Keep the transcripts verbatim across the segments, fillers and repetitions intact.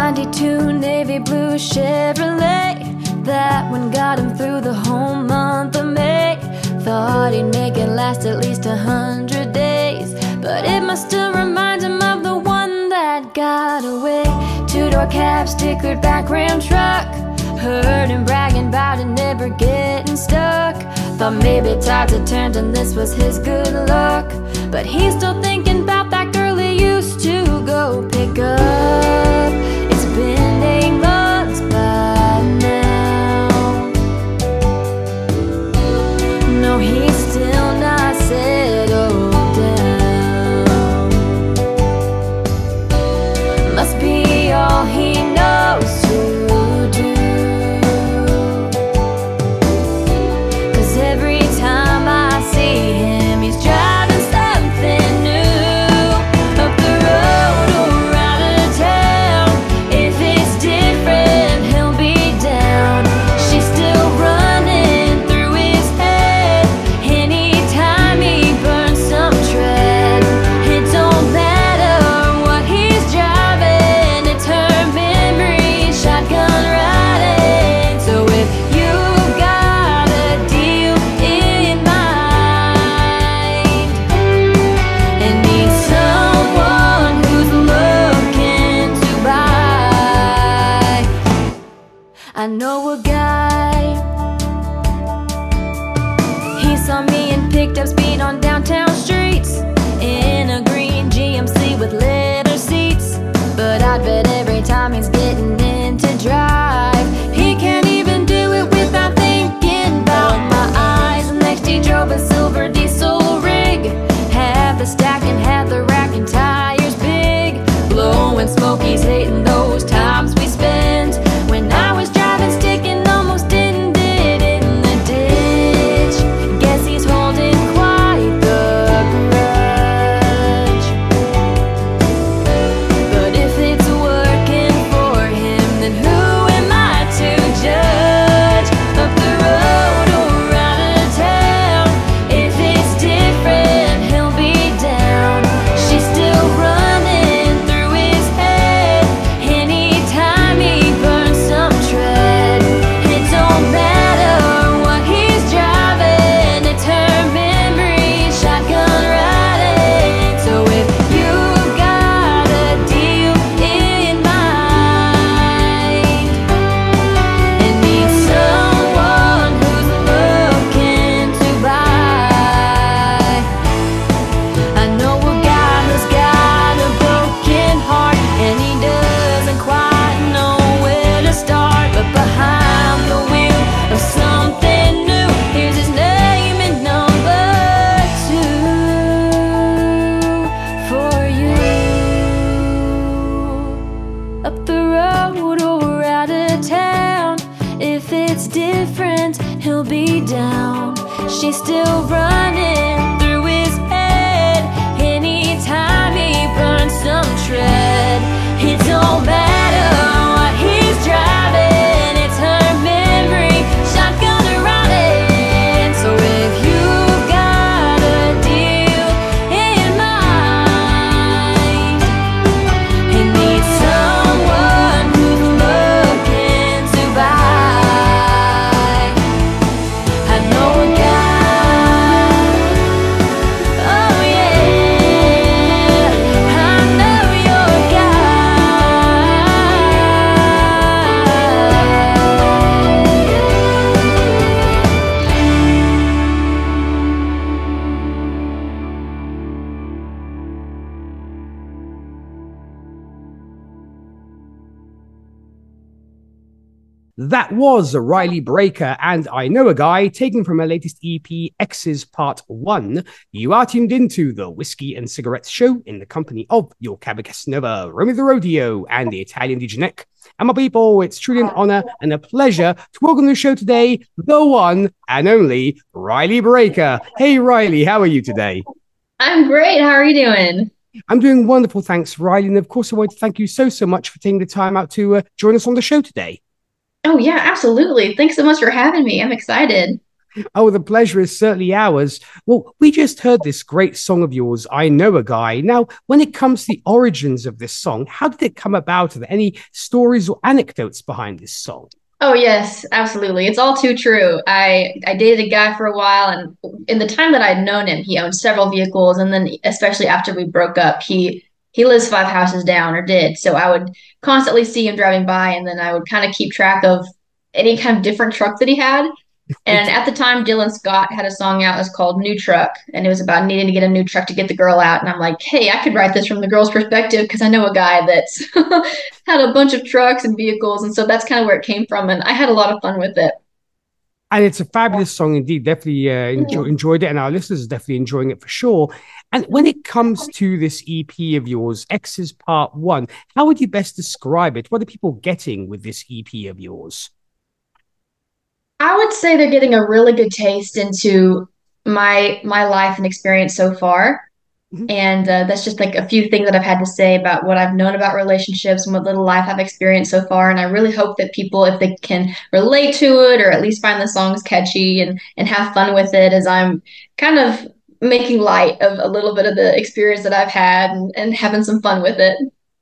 ninety-two navy blue Chevrolet. That one got him through the whole month of May. Thought he'd make it last at least a hundred days, but it must have reminded him of the one that got away. Two-door cab, stickered back Ram truck. Heard him bragging about it never getting stuck. Thought maybe tides had turned and this was his good luck. But he's still thinking about that girl he used to go pick up. It's been eight months by now. No, he's still not settled down. Must be all he knows to do. 'Cause every time I see him, he's driving something new. Up the road or out of town. If it's different, he'll be down. She's still running through his head. Anytime he burns some tread, it don't matter what he's driving. It's her memory, shotgun riding. So if you got a deal in mind and need someone who's looking to buy, I know a guy. He saw me and picked up speed on downtown streets in a green G M C with leather seats. But I bet every time he's getting in to drive, he can't even do it without thinking about my eyes. Next he drove a silver diesel rig, had the stack and had the rack and tires big. Blowing smoke, he's hating those times we spent when I was driving stick and almost ended in the ditch. Guess he's holding quite the grudge. But if it's working for him, then who am I to judge? Up the road or out of town. If it's different, he'll be down. She's still running through his head. Anytime he burns some tread, it don't matter what he's driving. It's her memory, shotgun riding. So if you got a deal in mind and need someone who's looking to buy, I know a guy who's got a broken heart and he doesn't quite know where to start. But behind the wheel of something new, here's his name and number two for you. Up the road or out of town. If it's different, he'll be down. She's still running through his head. Anytime he burns some tread, it don't matter what he's driving. It's her memory, shotgun riding. So if you've got a deal in mind and need someone who's looking to buy, I know a guy. Oh yeah, I know your That was Riley Breaker and I Know a Guy, taken from her latest E P, X's Part one. You are tuned into the Whiskey and Cigarettes Show in the company of your Cava Casanova, Romy the Rodeo, and the Italian D J Nick. And my people, it's truly an honor and a pleasure to welcome to the show today, the one and only Riley Breaker. Hey Riley, how are you today? I'm great. How are you doing? I'm doing wonderful, thanks Riley. And of course, I want to thank you so, so much for taking the time out to uh, join us on the show today. Oh, yeah, absolutely. Thanks so much for having me. I'm excited. Oh, the pleasure is certainly ours. Well, we just heard this great song of yours, I Know a Guy. Now, when it comes to the origins of this song, how did it come about? Are there any stories or anecdotes behind this song? Oh yes, absolutely. It's all too true. I I dated a guy for a while, and in the time that I'd known him, he owned several vehicles, and then especially after we broke up, he he lives five houses down or did. So I would constantly see him driving by, and then I would kind of keep track of any kind of different truck that he had. And at the time, Dylan Scott had a song out. It was called New Truck. And it was about needing to get a new truck to get the girl out. And I'm like, hey, I could write this from the girl's perspective because I know a guy that's had a bunch of trucks and vehicles. And so that's kind of where it came from. And I had a lot of fun with it. And it's a fabulous song indeed. Definitely uh, enjoy, enjoyed it. And our listeners are definitely enjoying it for sure. And when it comes to this E P of yours, X's Part One, how would you best describe it? What are people getting with this E P of yours? I would say they're getting a really good taste into my my life and experience so far. Mhm. And uh, that's just like a few things that I've had to say about what I've known about relationships and what little life I've experienced so far. And I really hope that people, if they can relate to it or at least find the songs catchy and and have fun with it, as I'm kind of making light of a little bit of the experience that I've had and, and having some fun with it.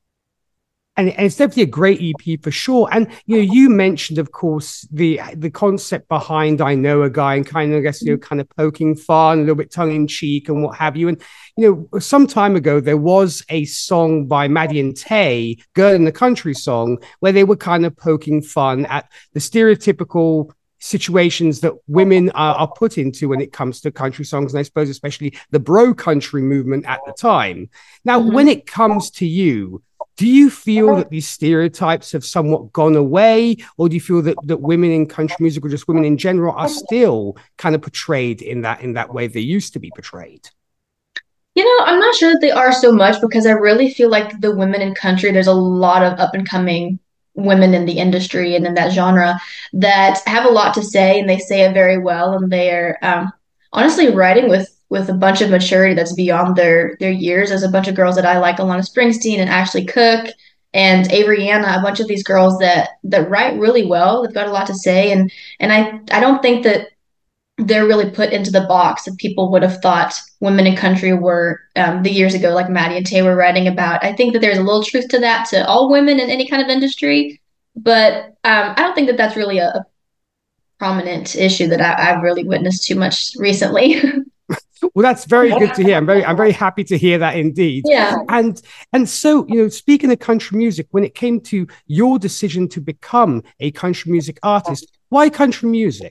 And, and it's definitely a great E P for sure. And you know, you mentioned, of course, the the concept behind I Know a Guy, and kind of, I guess, you know, kind of poking fun, a little bit tongue in cheek, and what have you. And you know, some time ago there was a song by Maddie and Tay, "Girl in the Country" song, where they were kind of poking fun at the stereotypical situations that women are, are put into when it comes to country songs, and I suppose especially the bro country movement at the time. Now, Mm-hmm. when it comes to you, do you feel that these stereotypes have somewhat gone away, or do you feel that, that women in country music, or just women in general, are still kind of portrayed in that in that way they used to be portrayed? You know, I'm not sure that they are so much because I really feel like the women in country, there's a lot of up and coming women in the industry and in that genre that have a lot to say and they say it very well and they're um, honestly writing with with a bunch of maturity that's beyond their their years. There's a bunch of girls that I like, Alana Springsteen and Ashley Cook and Avery Anna, a bunch of these girls that that write really well. They've got a lot to say and and I I don't think that they're really put into the box that people would have thought women in country were um, the years ago, like Maddie and Tay were writing about. I think that there's a little truth to that to all women in any kind of industry, but um, I don't think that that's really a, a prominent issue that I, I've really witnessed too much recently. Well, that's very good to hear. I'm very, I'm very happy to hear that indeed. Yeah. And and so, you know, speaking of country music, when it came to your decision to become a country music artist, why country music?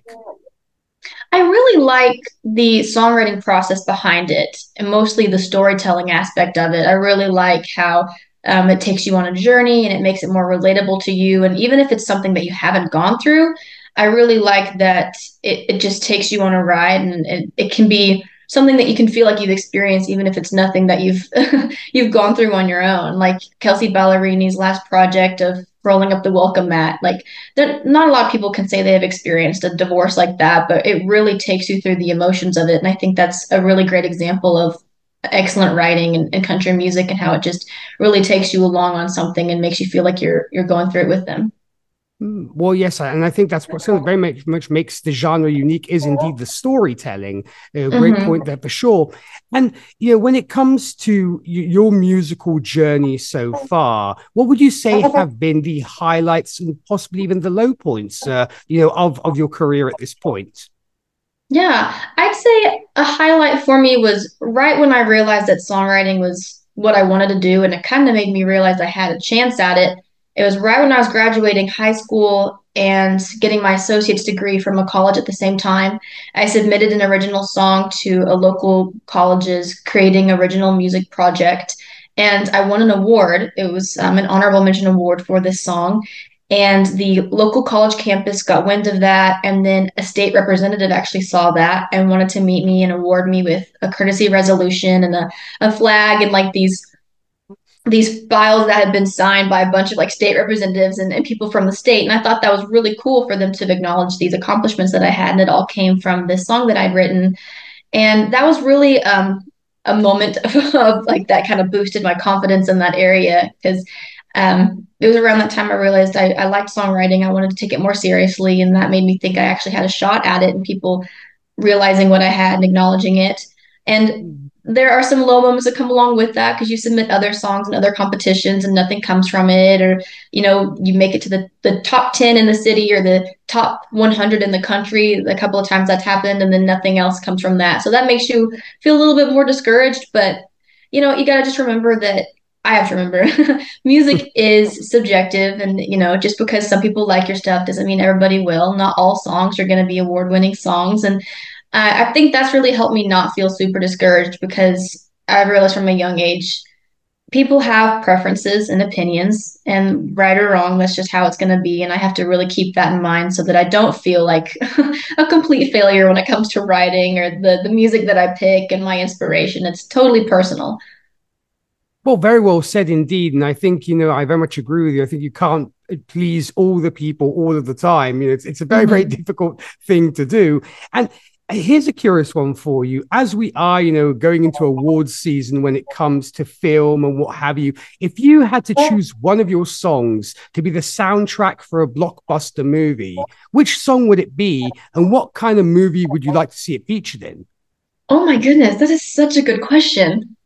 I really like the songwriting process behind it and mostly the storytelling aspect of it. I really like how um, it takes you on a journey and it makes it more relatable to you. And even if it's something that you haven't gone through, I really like that it, it just takes you on a ride and it, it can be something that you can feel like you've experienced, even if it's nothing that you've you've gone through on your own. Like Kelsey Ballerini's last project of rolling up the welcome mat. Like there, not a lot of people can say they have experienced a divorce like that, but it really takes you through the emotions of it. And I think that's a really great example of excellent writing in, in country music and how it just really takes you along on something and makes you feel like you're you're going through it with them. Mm, well, yes, and I think that's what something very much, much makes the genre unique is indeed the storytelling. A great Mm-hmm. point there for sure. And you know, when it comes to y- your musical journey so far, what would you say have been the highlights and possibly even the low points, uh, you know, of of your career at this point? Yeah, I'd say a highlight for me was right when I realized that songwriting was what I wanted to do, and it kind of made me realize I had a chance at it. It was right when I was graduating high school and getting my associate's degree from a college at the same time. I submitted an original song to a local college's creating original music project, and I won an award. It was um, an honorable mention award for this song. And the local college campus got wind of that. And then a state representative actually saw that and wanted to meet me and award me with a courtesy resolution and a, a flag and like these these files that had been signed by a bunch of like state representatives and, and people from the state. And I thought that was really cool for them to acknowledge these accomplishments that I had. And it all came from this song that I'd written. And that was really um, a moment of, of like that kind of boosted my confidence in that area because Um, it was around that time I realized I, I liked songwriting. I wanted to take it more seriously, and that made me think I actually had a shot at it, and people realizing what I had and acknowledging it. And there are some low moments that come along with that because you submit other songs and other competitions and nothing comes from it, or you know, you make it to the, the top ten in the city or the top one hundred in the country. A couple of times that's happened, and then nothing else comes from that. So that makes you feel a little bit more discouraged. But you know, you got to just remember that I have to remember music is subjective, and you know, just because some people like your stuff doesn't mean everybody will. Not all songs are going to be award-winning songs, and uh, I think that's really helped me not feel super discouraged because I realized from a young age people have preferences and opinions, and right or wrong, that's just how it's going to be. And I have to really keep that in mind so that I don't feel like a complete failure when it comes to writing or the, the music that I pick and my inspiration. It's totally personal. Well, very well said indeed. And I think, you know, I very much agree with you. I think you can't please all the people all of the time. You know, it's, it's a very, very Mm-hmm. difficult thing to do. And here's a curious one for you. As we are, you know, going into awards season when it comes to film and what have you, if you had to choose one of your songs to be the soundtrack for a blockbuster movie, which song would it be? And what kind of movie would you like to see it featured in? Oh my goodness, that is such a good question.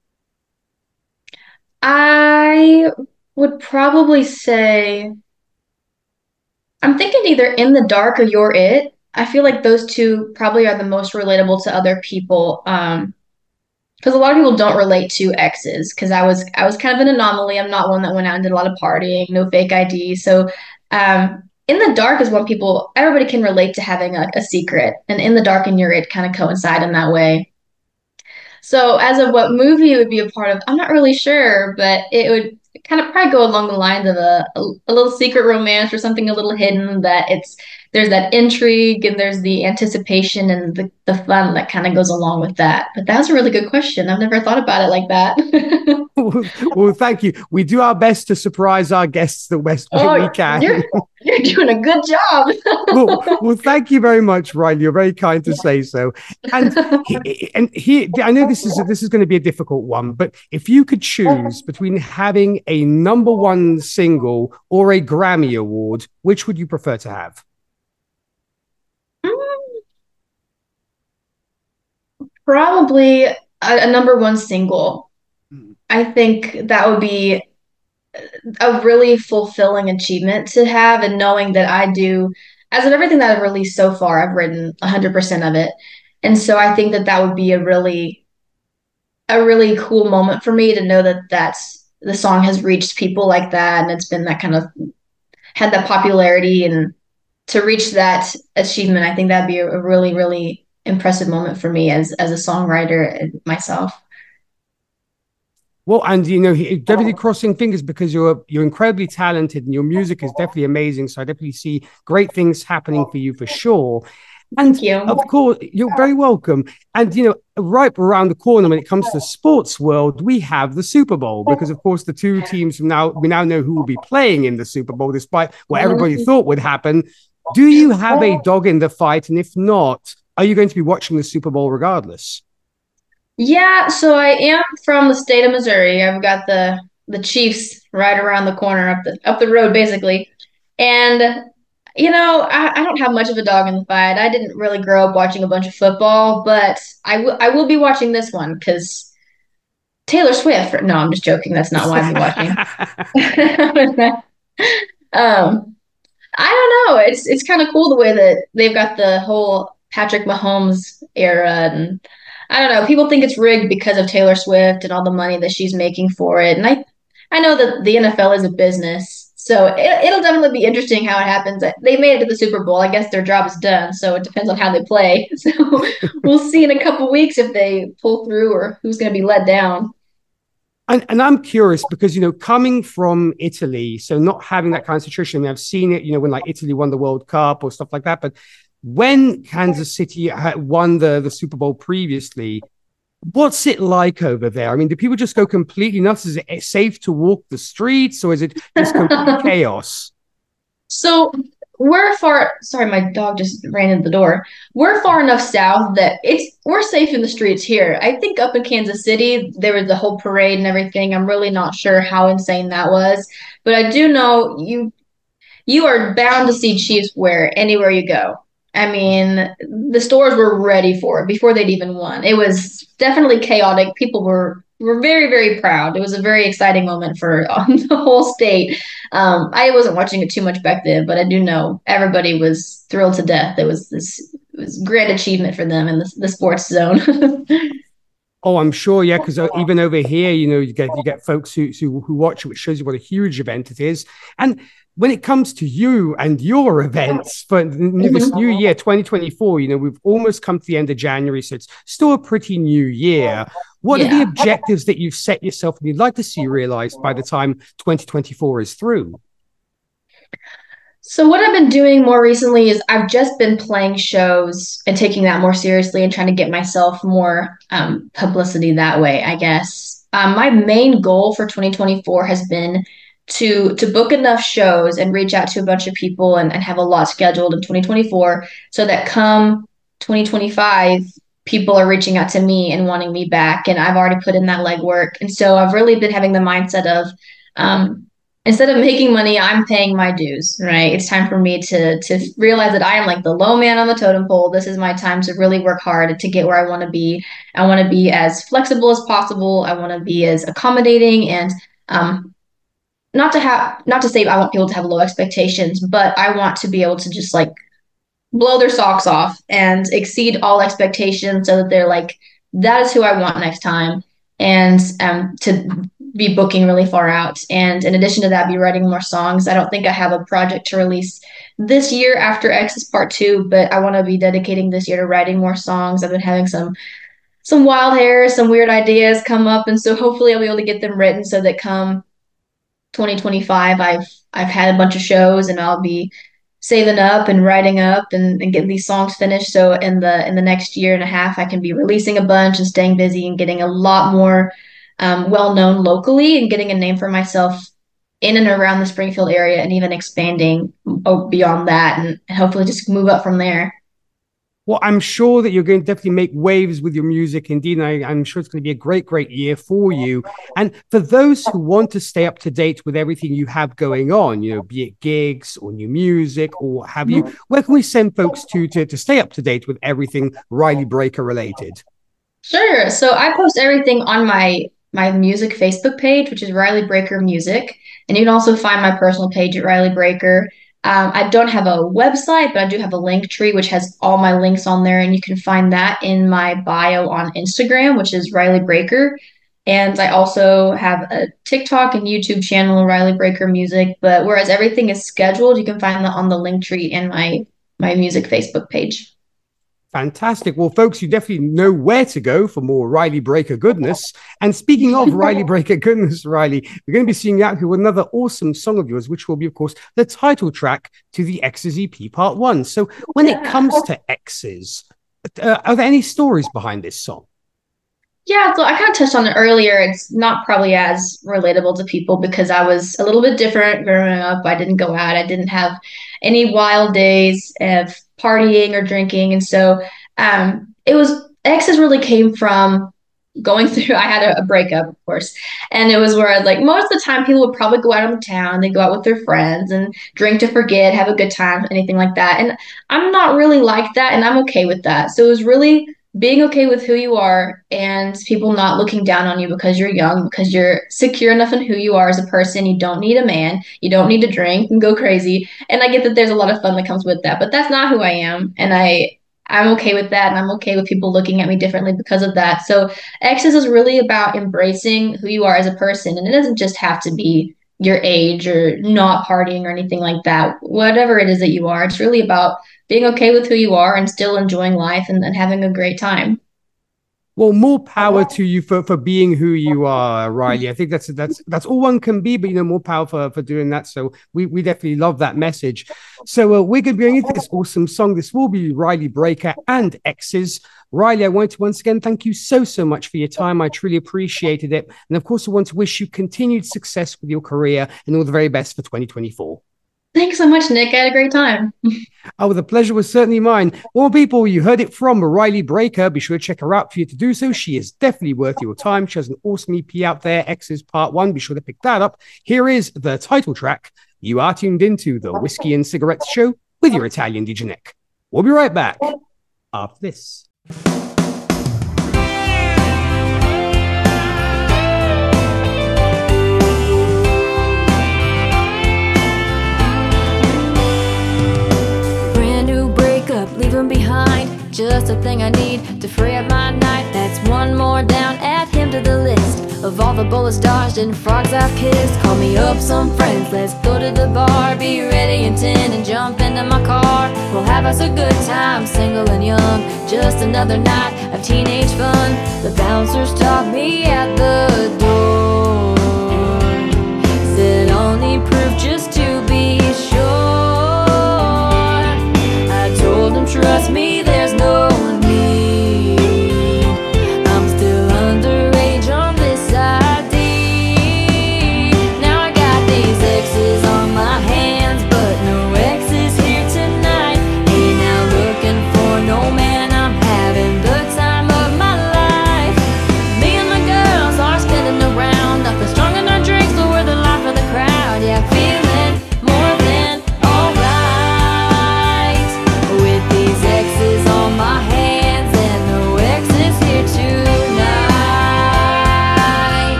I would probably say I'm thinking either In the Dark or You're It. I feel like those two probably are the most relatable to other people. Um, because a lot of people don't relate to exes because I was I was kind of an anomaly. I'm not one that went out and did a lot of partying, no fake I D. So um In the Dark is what people everybody can relate to having a, a secret. And In the Dark and You're It kind of coincide in that way. So as of what movie it would be a part of, I'm not really sure, but it would kind of probably go along the lines of a, a, a little secret romance or something a little hidden that it's there's that intrigue and there's the anticipation and the, the fun that kind of goes along with that. But that's a really good question. I've never thought about it like that. Well, thank you. We do our best to surprise our guests the best way we Oh, can. you're you're doing a good job. Well, well, thank you very much, Riley. You're very kind to say so. And he, and he, I know this is this is going to be a difficult one, but if you could choose between having a number one single or a Grammy award, which would you prefer to have? Probably a, a number one single. I think that would be a really fulfilling achievement to have, and knowing that I do, as of everything that I've released so far, I've written one hundred percent of it. And so I think that that would be a really a really cool moment for me to know that that's the song has reached people like that, and it's been that kind of had that popularity, and to reach that achievement, I think that'd be a, a really really impressive moment for me as as a songwriter myself. Well, and you know, he, definitely crossing fingers because you're you're incredibly talented and your music is definitely amazing. So I definitely see great things happening for you for sure. And Thank you. of course, you're very welcome. And you know, right around the corner when it comes to the sports world, we have the Super Bowl because, of course, the two teams from now we now know who will be playing in the Super Bowl, despite what everybody thought would happen. Do you have a dog in the fight? And if not, are you going to be watching the Super Bowl regardless? Yeah, so I am from the state of Missouri. I've got the the Chiefs right around the corner up the up the road basically. And you know, I, I don't have much of a dog in the fight. I didn't really grow up watching a bunch of football, but I will I will be watching this one because Taylor Swift. No, I'm just joking. That's not why I'll be watching. Um, I don't know. It's it's kind of cool the way that they've got the whole Patrick Mahomes era, and I don't know. People think it's rigged because of Taylor Swift and all the money that she's making for it. And I I know that the N F L is a business, so it, it'll definitely be interesting how it happens. They made it to the Super Bowl. I guess their job is done, so it depends on how they play. So we'll see in a couple weeks if they pull through or who's going to be let down. And, and I'm curious because, you know, coming from Italy, so not having that kind of situation, I mean, I've seen it, you know, when like Italy won the World Cup or stuff like that. But when Kansas City had won the, the Super Bowl previously, what's it like over there? I mean, do people just go completely nuts? Is it safe to walk the streets or is it just complete chaos? So we're far, sorry, my dog just ran in the door. We're far enough south that it's we're safe in the streets here. I think up in Kansas City, there was the whole parade and everything. I'm really not sure how insane that was, but I do know you you are bound to see Chiefs wear anywhere you go. I mean, the stores were ready for it before they'd even won. It was definitely chaotic. People were were very, very proud. It was a very exciting moment for um, the whole state. Um, I wasn't watching it too much back then, but I do know everybody was thrilled to death. It was this it was great achievement for them in the, the sports zone. Oh, I'm sure, yeah, because even over here, you know, you get you get folks who, who who watch it, which shows you what a huge event it is. And when it comes to you and your events for this new year, twenty twenty-four, you know, we've almost come to the end of January, so it's still a pretty new year. What yeah. are the objectives that you've set yourself and you'd like to see realized by the time twenty twenty-four is through? So what I've been doing more recently is I've just been playing shows and taking that more seriously and trying to get myself more um, publicity that way, I guess. Um, my main goal for twenty twenty-four has been to to book enough shows and reach out to a bunch of people and, and have a lot scheduled in twenty twenty-four so that come twenty twenty-five, people are reaching out to me and wanting me back. And I've already put in that legwork. And so I've really been having the mindset of, um, instead of making money, I'm paying my dues, right? It's time for me to to realize that I am like the low man on the totem pole. This is my time to really work hard to get where I want to be. I want to be as flexible as possible. I want to be as accommodating and um, not to have, not to say I want people to have low expectations, but I want to be able to just like blow their socks off and exceed all expectations so that they're like, that is who I want next time. And um, to be booking really far out. And in addition to that, be writing more songs. I don't think I have a project to release this year after X's Part Two, but I want to be dedicating this year to writing more songs. I've been having some some wild hairs, some weird ideas come up, and so hopefully I'll be able to get them written so that come twenty twenty-five, I've I've had a bunch of shows and I'll be saving up and writing up and, and getting these songs finished. So in the in the next year and a half, I can be releasing a bunch and staying busy and getting a lot more um, well known locally and getting a name for myself in and around the Springfield area and even expanding beyond that and hopefully just move up from there. Well, I'm sure that you're going to definitely make waves with your music. Indeed, I, I'm sure it's going to be a great, great year for you. And for those who want to stay up to date with everything you have going on, you know, be it gigs or new music or what have you, where can we send folks to to, to stay up to date with everything Riley Breaker related? Sure. So I post everything on my my music Facebook page, which is Riley Breaker Music. And you can also find my personal page at Riley Breaker. Um, I don't have a website, but I do have a link tree, which has all my links on there. And you can find that in my bio on Instagram, which is Riley Breaker. And I also have a TikTok and YouTube channel, Riley Breaker Music. But whereas everything is scheduled, you can find that on the link tree in my, my music Facebook page. Fantastic. Well, folks, you definitely know where to go for more Riley Breaker goodness. And speaking of Riley Breaker goodness, Riley, we're going to be seeing you out here with another awesome song of yours, which will be, of course, the title track to the X's E P Part One. So when it comes to X's, uh, are there any stories behind this song? Yeah, so I kind of touched on it earlier. It's not probably as relatable to people because I was a little bit different growing up. I didn't go out. I didn't have any wild days of partying or drinking. And so um, it was, X's really came from going through, I had a, a breakup, of course. And it was where I was like, most of the time people would probably go out on the town. They go out with their friends and drink to forget, have a good time, anything like that. And I'm not really like that. And I'm okay with that. So it was really being okay with who you are and people not looking down on you because you're young, because you're secure enough in who you are as a person. You don't need a man. You don't need to drink and go crazy. And I get that there's a lot of fun that comes with that, but that's not who I am. And I, I'm okay with that. And I'm okay with people looking at me differently because of that. So X's is really about embracing who you are as a person. And it doesn't just have to be your age or not partying or anything like that. Whatever it is that you are, it's really about being okay with who you are and still enjoying life and, and having a great time. Well, more power to you for, for being who you are, Riley. I think that's that's that's all one can be, but you know, more power for, for doing that. So we, we definitely love that message. So uh, we're going to be going into this awesome song. This will be Riley Breaker and X's. Riley, I want to once again thank you so, so much for your time. I truly appreciated it. And of course, I want to wish you continued success with your career and all the very best for twenty twenty-four. Thanks so much, Nick. I had a great time. Oh, the pleasure was certainly mine. Well, people, you heard it from Riley Breaker. Be sure to check her out for you to do so. She is definitely worth your time. She has an awesome E P out there, X's Part one. Be sure to pick that up. Here is the title track. You are tuned into the Whiskey and Cigarettes Show with your Italian D J Nick. We'll be right back after this. Leaving behind just a thing I need to free up my night. That's one more down, add him to the list of all the bullets dodged and frogs I've kissed. Call me up some friends, let's go to the bar. Be ready in ten and jump into my car. We'll have us a good time, single and young. Just another night of teenage fun. The bouncers talk me out